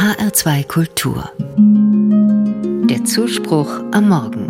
HR2 Kultur. Der Zuspruch am Morgen.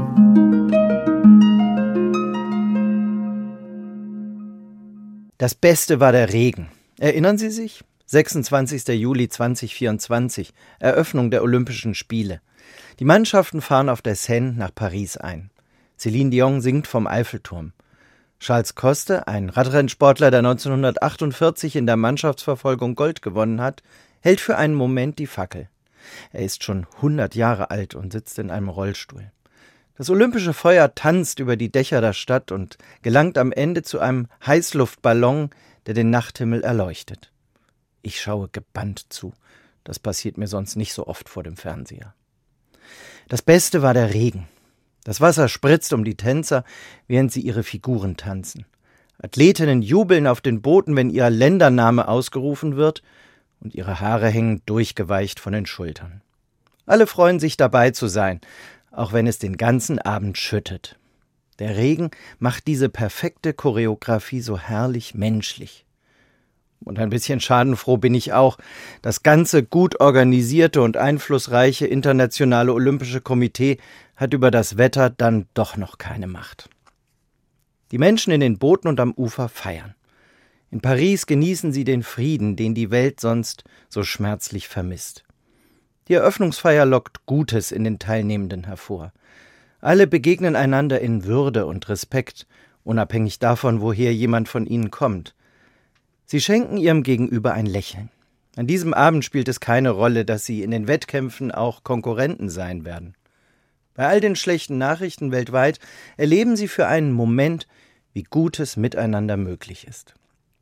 Das Beste war der Regen. Erinnern Sie sich? 26. Juli 2024, Eröffnung der Olympischen Spiele. Die Mannschaften fahren auf der Seine nach Paris ein. Céline Dion singt vom Eiffelturm. Charles Coste, ein Radrennsportler, der 1948 in der Mannschaftsverfolgung Gold gewonnen hat, hält für einen Moment die Fackel. Er ist schon 100 Jahre alt und sitzt in einem Rollstuhl. Das olympische Feuer tanzt über die Dächer der Stadt und gelangt am Ende zu einem Heißluftballon, der den Nachthimmel erleuchtet. Ich schaue gebannt zu. Das passiert mir sonst nicht so oft vor dem Fernseher. Das Beste war der Regen. Das Wasser spritzt um die Tänzer, während sie ihre Figuren tanzen. Athletinnen jubeln auf den Booten, wenn ihr Ländername ausgerufen wird, und ihre Haare hängen durchgeweicht von den Schultern. Alle freuen sich, dabei zu sein, auch wenn es den ganzen Abend schüttet. Der Regen macht diese perfekte Choreografie so herrlich menschlich. Und ein bisschen schadenfroh bin ich auch. Das ganze gut organisierte und einflussreiche Internationale Olympische Komitee hat über das Wetter dann doch noch keine Macht. Die Menschen in den Booten und am Ufer feiern. In Paris genießen sie den Frieden, den die Welt sonst so schmerzlich vermisst. Die Eröffnungsfeier lockt Gutes in den Teilnehmenden hervor. Alle begegnen einander in Würde und Respekt, unabhängig davon, woher jemand von ihnen kommt. Sie schenken ihrem Gegenüber ein Lächeln. An diesem Abend spielt es keine Rolle, dass sie in den Wettkämpfen auch Konkurrenten sein werden. Bei all den schlechten Nachrichten weltweit erleben sie für einen Moment, wie gutes Miteinander möglich ist.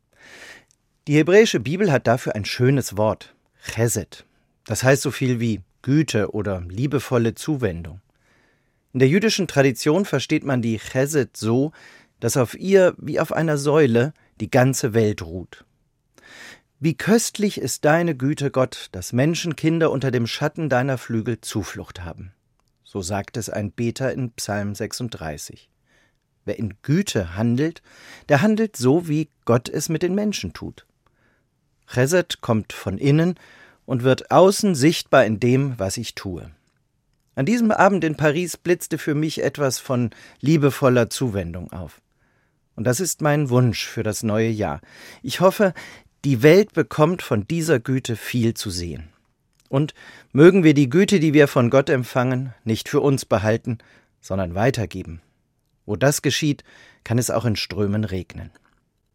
Die hebräische Bibel hat dafür ein schönes Wort, Chesed. Das heißt so viel wie Güte oder liebevolle Zuwendung. In der jüdischen Tradition versteht man die Chesed so, dass auf ihr wie auf einer Säule die ganze Welt ruht. Wie köstlich ist deine Güte, Gott, dass Menschenkinder unter dem Schatten deiner Flügel Zuflucht haben. So sagt es ein Beter in Psalm 36. Wer in Güte handelt, der handelt so, wie Gott es mit den Menschen tut. Chesed kommt von innen und wird außen sichtbar in dem, was ich tue. An diesem Abend in Paris blitzte für mich etwas von liebevoller Zuwendung auf. Und das ist mein Wunsch für das neue Jahr. Ich hoffe, die Welt bekommt von dieser Güte viel zu sehen. Und mögen wir die Güte, die wir von Gott empfangen, nicht für uns behalten, sondern weitergeben. Wo das geschieht, kann es auch in Strömen regnen.